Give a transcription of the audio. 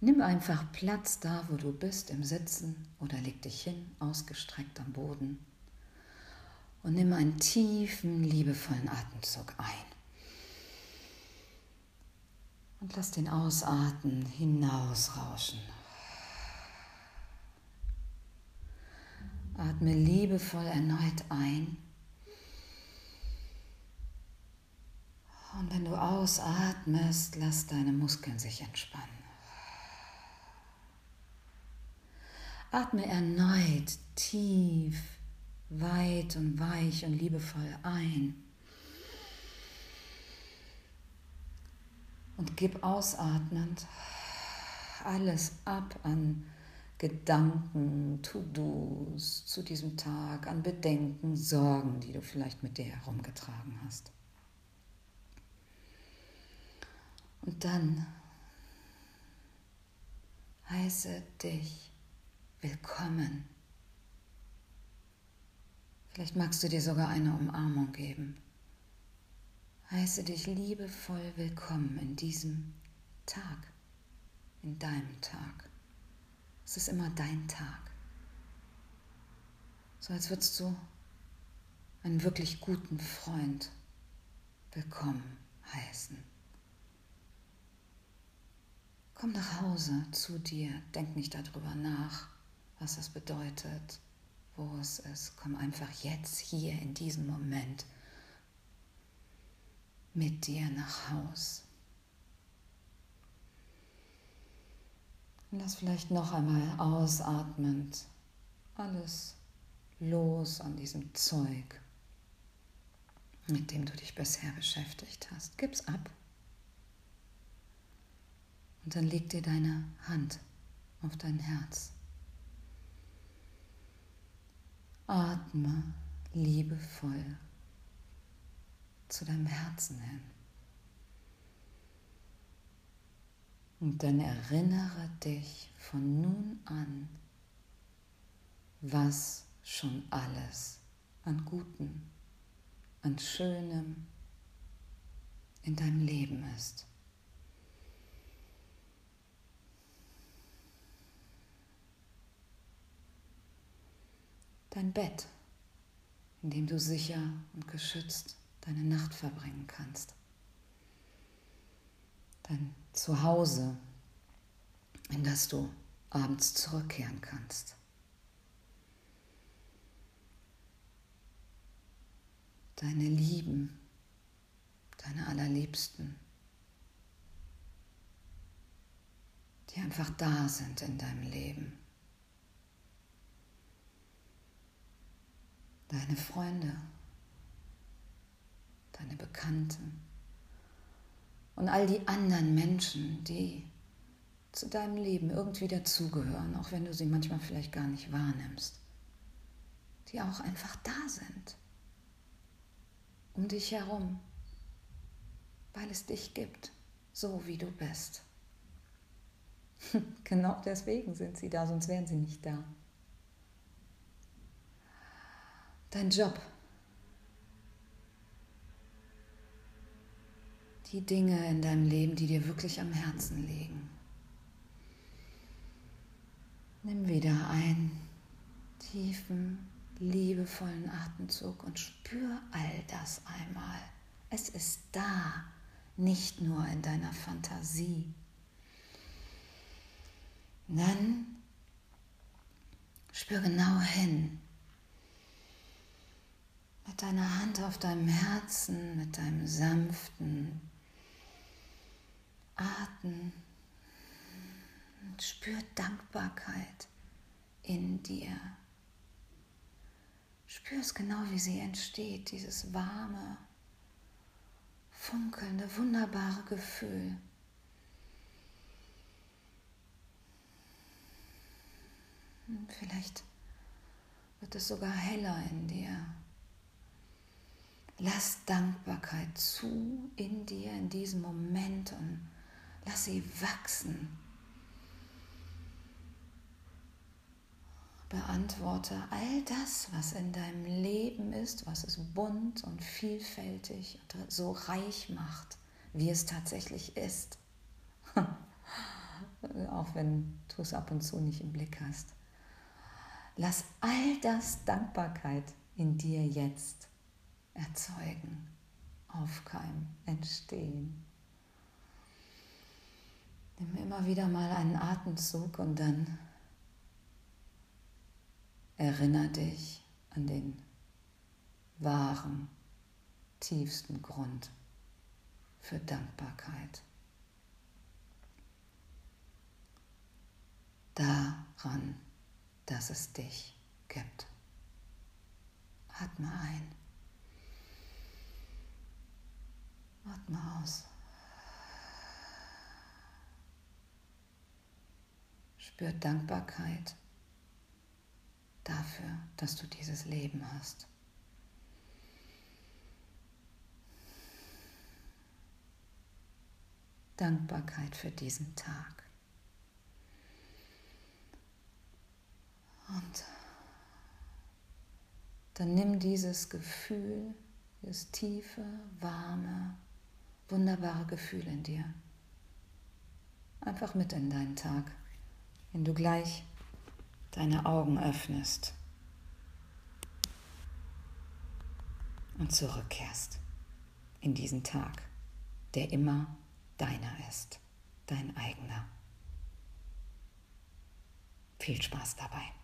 Nimm einfach Platz da, wo du bist, im Sitzen oder leg dich hin, ausgestreckt am Boden. Und nimm einen tiefen, liebevollen Atemzug ein. Und lass den Ausatmen hinausrauschen. Atme liebevoll erneut ein. Und wenn du ausatmest, lass deine Muskeln sich entspannen. Atme erneut tief, weit und weich und liebevoll ein. Und gib ausatmend alles ab an Gedanken, To-Dos zu diesem Tag, an Bedenken, Sorgen, die du vielleicht mit dir herumgetragen hast. Und dann heiße dich willkommen. Vielleicht magst du dir sogar eine Umarmung geben. Heiße dich liebevoll willkommen in diesem Tag, in deinem Tag. Es ist immer dein Tag. So als würdest du einen wirklich guten Freund willkommen heißen. Komm nach Hause zu dir, denk nicht darüber nach, was das bedeutet, wo es ist. Komm einfach jetzt, hier, in diesem Moment mit dir nach Haus. Und lass vielleicht noch einmal ausatmend alles los an diesem Zeug, mit dem du dich bisher beschäftigt hast. Gib's ab. Und dann leg dir deine Hand auf dein Herz. Atme liebevoll zu deinem Herzen hin. Und dann erinnere dich von nun an, was schon alles an Gutem, an Schönem in deinem Leben ist. Dein Bett, in dem du sicher und geschützt deine Nacht verbringen kannst. Dein Zuhause, in das du abends zurückkehren kannst. Deine Lieben, deine Allerliebsten, die einfach da sind in deinem Leben. Deine Freunde, deine Bekannten und all die anderen Menschen, die zu deinem Leben irgendwie dazugehören, auch wenn du sie manchmal vielleicht gar nicht wahrnimmst, die auch einfach da sind, um dich herum, weil es dich gibt, so wie du bist. Genau deswegen sind sie da, sonst wären sie nicht da. Dein Job, die Dinge in deinem Leben, die dir wirklich am Herzen liegen. Nimm wieder einen tiefen, liebevollen Atemzug und spür all das einmal. Es ist da, nicht nur in deiner Fantasie. Dann spür genau hin. Mit deiner Hand auf deinem Herzen, mit deinem sanften Atmen. Und spür Dankbarkeit in dir. Spür es genau, wie sie entsteht, dieses warme, funkelnde, wunderbare Gefühl. Und vielleicht wird es sogar heller in dir. Lass Dankbarkeit zu in dir in diesem Moment und lass sie wachsen. Beantworte all das, was in deinem Leben ist, was es bunt und vielfältig und so reich macht, wie es tatsächlich ist. auch wenn du es ab und zu nicht im Blick hast. Lass all das Dankbarkeit in dir jetzt erzeugen, aufkeimen, entstehen. Nimm immer wieder mal einen Atemzug und dann erinnere dich an den wahren, tiefsten Grund für Dankbarkeit. Daran, dass es dich gibt. Atme ein. Atme aus. Spür Dankbarkeit dafür, dass du dieses Leben hast. Dankbarkeit für diesen Tag. Und dann nimm dieses Gefühl, dieses tiefe, warme, wunderbare Gefühl in dir einfach mit in deinen Tag, wenn du gleich deine Augen öffnest und zurückkehrst in diesen Tag, der immer deiner ist, dein eigener. Viel Spaß dabei.